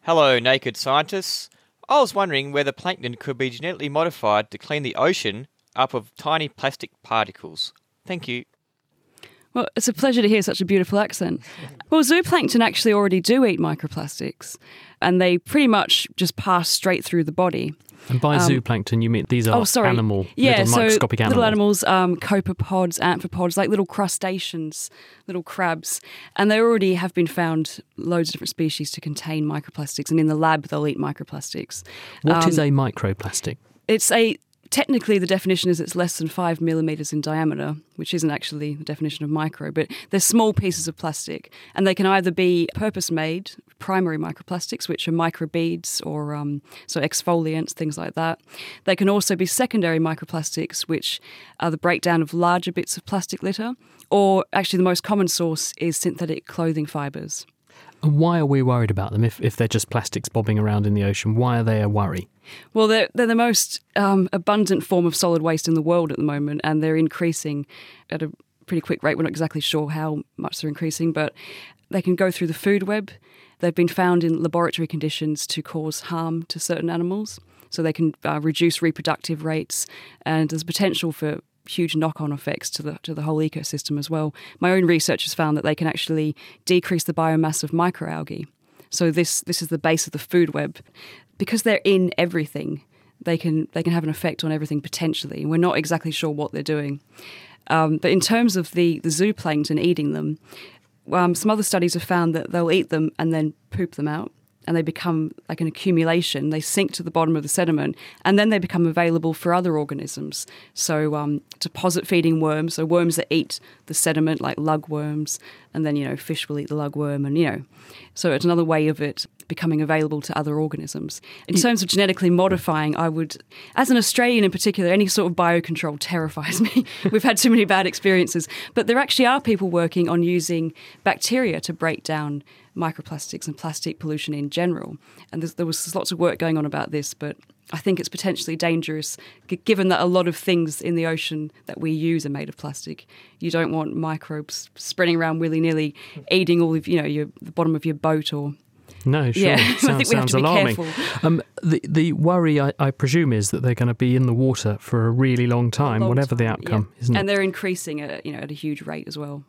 Hello, naked scientists. I was wondering whether plankton could be genetically modified to clean the ocean up of tiny plastic particles. Thank you. Well, it's a pleasure to hear such a beautiful accent. Well, zooplankton actually already do eat microplastics, and they pretty much just pass straight through the body. And by zooplankton, you mean these are little microscopic animals? Little animals, copepods, amphipods, like little crustaceans, little crabs. And they already have been found, loads of different species, to contain microplastics. And in the lab, they'll eat microplastics. What is a microplastic? Technically, the definition is it's less than 5 millimetres in diameter, which isn't actually the definition of micro, but they're small pieces of plastic. And they can either be purpose-made, primary microplastics, which are microbeads or exfoliants, things like that. They can also be secondary microplastics, which are the breakdown of larger bits of plastic litter. Or actually the most common source is synthetic clothing fibres. And why are we worried about them if they're just plastics bobbing around in the ocean? Why are they a worry? Well, they're the most abundant form of solid waste in the world at the moment, and they're increasing at a pretty quick rate. We're not exactly sure how much they're increasing, but they can go through the food web. They've been found in laboratory conditions to cause harm to certain animals, so they can reduce reproductive rates, and there's potential for huge knock-on effects to the whole ecosystem as well. My own research has found that they can actually decrease the biomass of microalgae. So this is the base of the food web. Because they're in everything, they can have an effect on everything potentially. We're not exactly sure what they're doing. But in terms of the zooplankton eating them, some other studies have found that they'll eat them and then poop them out, and they become like an accumulation. They sink to the bottom of the sediment, and then they become available for other organisms. So deposit-feeding worms, so worms that eat the sediment, like lugworms, and then, fish will eat the lugworm, and, so it's another way of it becoming available to other organisms. In terms of genetically modifying, I would, as an Australian in particular, any sort of biocontrol terrifies me. We've had too many bad experiences. But there actually are people working on using bacteria to break down microplastics and plastic pollution in general. And there was lots of work going on about this, but I think it's potentially dangerous, given that a lot of things in the ocean that we use are made of plastic. You don't want microbes spreading around willy-nilly, eating all of the bottom of your boat or... No, sure. Yeah, I think we have to be alarming. careful. The worry, I presume, is that they're going to be in the water for a really long time, whatever the outcome, isn't it? And they're increasing at a huge rate as well.